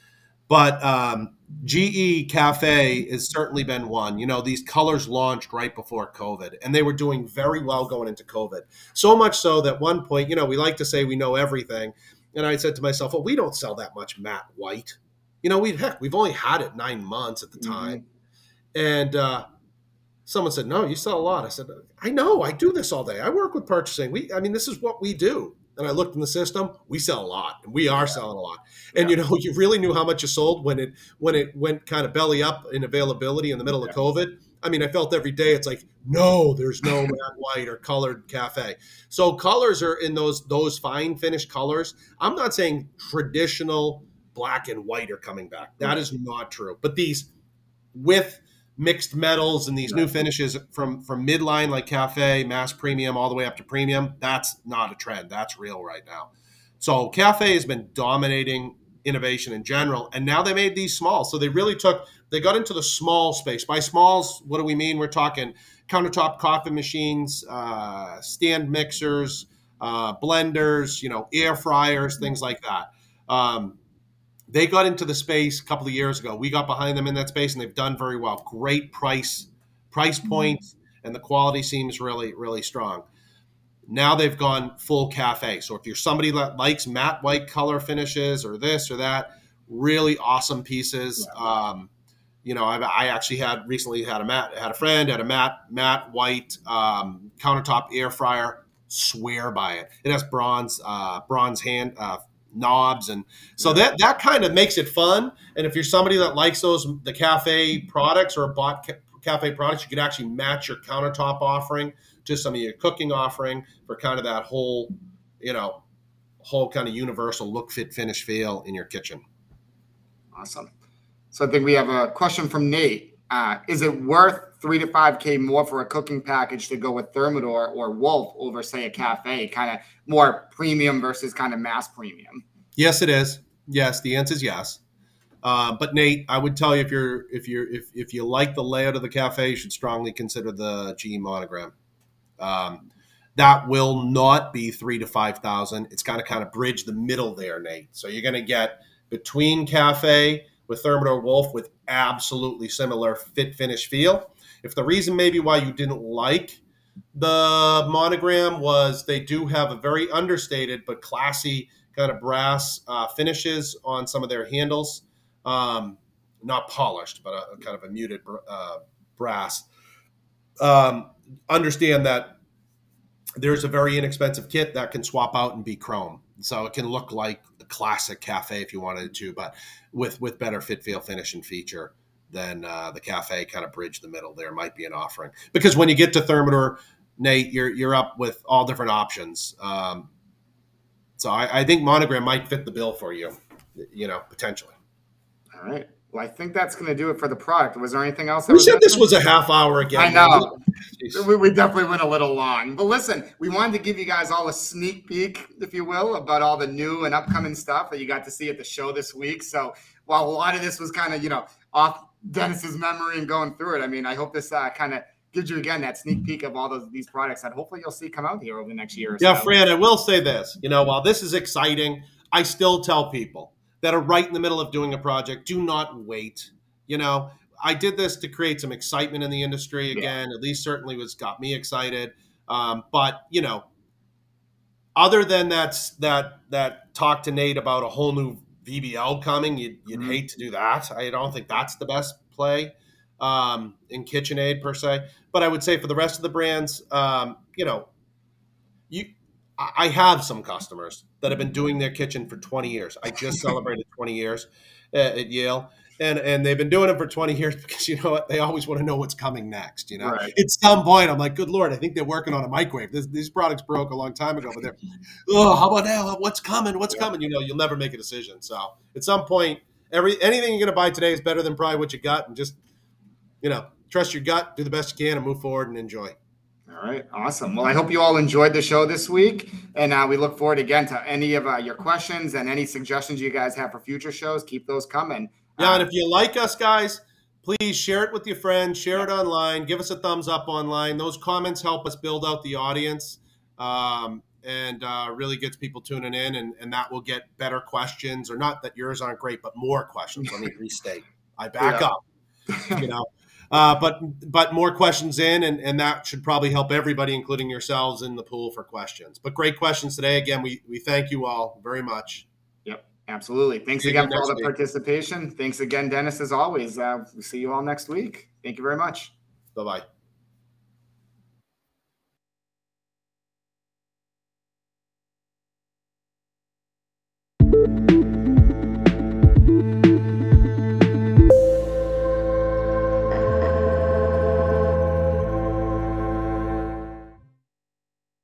But um, G E Cafe has certainly been one. You know, these colors launched right before COVID, and they were doing very well going into COVID. So much so that one point, you know, we like to say we know everything, and I said to myself, "Well, we don't sell that much matte white. You know, we heck, we've only had it nine months at the time." Mhm. And uh, someone said, "No, you sell a lot." I said, "I know. I do this all day. I work with purchasing. We, I mean, this is what we do." And I looked in the system. We sell a lot, and we are selling a lot. And Yeah. you know, you really knew how much you sold when it when it went kind of belly up in availability in the middle of Yeah. COVID. I mean, I felt every day it's like, no, there's no matte white or colored cafe. So colors are in those those fine finished colors. I'm not saying traditional black and white are coming back. That is not true. But these with mixed metals and these new finishes from from midline like cafe, mass premium, all the way up to premium, that's not a trend. That's real right now. So cafe has been dominating innovation in general, and now they made these small. So they really took they got into the small space. By smalls, what do we mean? We're talking countertop coffee machines, uh, stand mixers, uh, blenders, you know, air fryers, things like that. Um, they got into the space a couple of years ago. We got behind them in that space, and they've done very well. Great price, price points, and the quality seems really, really strong. Now they've gone full cafe. So if you're somebody that likes matte white color finishes or this or that, really awesome pieces. Um, you know, I, I actually had recently had a matte, had a friend had a matte matte white um, countertop air fryer. Swear by it. It has bronze uh, bronze hand uh, knobs, and so that that kind of makes it fun. And if you're somebody that likes those the cafe products or bought ca- cafe products, you could actually match your countertop offering to some of your cooking offering for kind of that whole, you know, whole kind of universal look, fit, finish, feel in your kitchen. Awesome. So I think we have a question from Nate. Uh, is it worth three to five K more for a cooking package to go with Thermador or Wolf over, say, a cafe? Kind of more premium versus kind of mass premium. Yes, it is. Yes, the answer is yes. Uh, but Nate, I would tell you if you're if you're if if you like the layout of the cafe, you should strongly consider the G E Monogram. Um, that will not be three to five thousand. It's kind of kind of bridge the middle there, Nate. So you're going to get between cafe with Thermador Wolf with absolutely similar fit, finish, feel. If the reason maybe why you didn't like the Monogram was they do have a very understated but classy kind of brass uh, finishes on some of their handles, um, not polished, but a, a kind of a muted uh, brass. Um, understand that there's a very inexpensive kit that can swap out and be chrome. So it can look like a classic cafe if you wanted to, but with with better fit, feel, finish, and feature. then uh, the cafe kind of bridge the middle there might be an offering. Because when you get to Thermador, Nate, you're you're up with all different options. Um, so I, I think Monogram might fit the bill for you, you know, potentially. All right. Well, I think that's going to do it for the product. Was there anything else? That We was said missing? this was a half hour again. I know. Jeez. We, we definitely went a little long. But listen, we wanted to give you guys all a sneak peek, if you will, about all the new and upcoming stuff that you got to see at the show this week. So while a lot of this was kind of, you know, off Dennis's memory and going through it, I mean, I hope this uh, kind of gives you, again, that sneak peek of all those these products that hopefully you'll see come out here over the next year or Yeah, so. Fran, I will say this. You know, while this is exciting, I still tell people that are right in the middle of doing a project, do not wait. You know, I did this to create some excitement in the industry again. Yeah. At least certainly was got me excited. Um, but you know, other than that that that talk to Nate about a whole new V B L coming, you'd, you'd mm-hmm. hate to do that. I don't think that's the best play um, in KitchenAid per se. But I would say for the rest of the brands, um, you know, you. I have some customers that have been doing their kitchen for twenty years. I just celebrated twenty years at, at Yale. And and they've been doing it for twenty years because, you know what, they always want to know what's coming next, you know. Right. At some point, I'm like, good Lord, I think they're working on a microwave. This, these products broke a long time ago, but they're, oh, how about now? What's coming? What's yeah. coming? You know, you'll never make a decision. So at some point, every anything you're going to buy today is better than probably what you got. And just, you know, trust your gut, do the best you can, and move forward and enjoy. All right. Awesome. Well, I hope you all enjoyed the show this week. And uh, we look forward again to any of uh, your questions and any suggestions you guys have for future shows. Keep those coming. Yeah, and if you like us, guys, please share it with your friends, share it online, give us a thumbs up online. Those comments help us build out the audience um, and uh, really gets people tuning in, and, and that will get better questions, or not that yours aren't great, but more questions. Let me restate. I back yeah. up, you know. Uh, but but more questions in, and, and that should probably help everybody, including yourselves, in the pool for questions. But great questions today. Again, we, we thank you all very much. Absolutely. Thanks see again for all the week. participation. Thanks again, Dennis, as always. Uh, we'll see you all next week. Thank you very much. Bye-bye.